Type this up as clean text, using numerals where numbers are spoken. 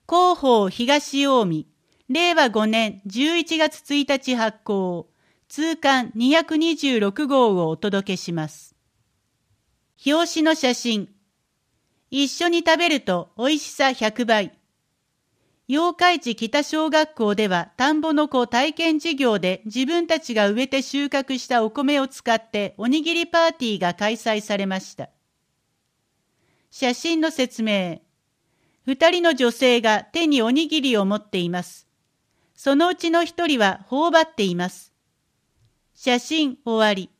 広報東近江、令和5年11月1日発行、通刊226号をお届けします。表紙の写真。一緒に食べると美味しさ100倍。八日市北小学校では田んぼの子体験授業で自分たちが植えて収穫したお米を使っておにぎりパーティーが開催されました。写真の説明。二人の女性が手におにぎりを持っています。そのうちの一人は頬張っています。写真終わり。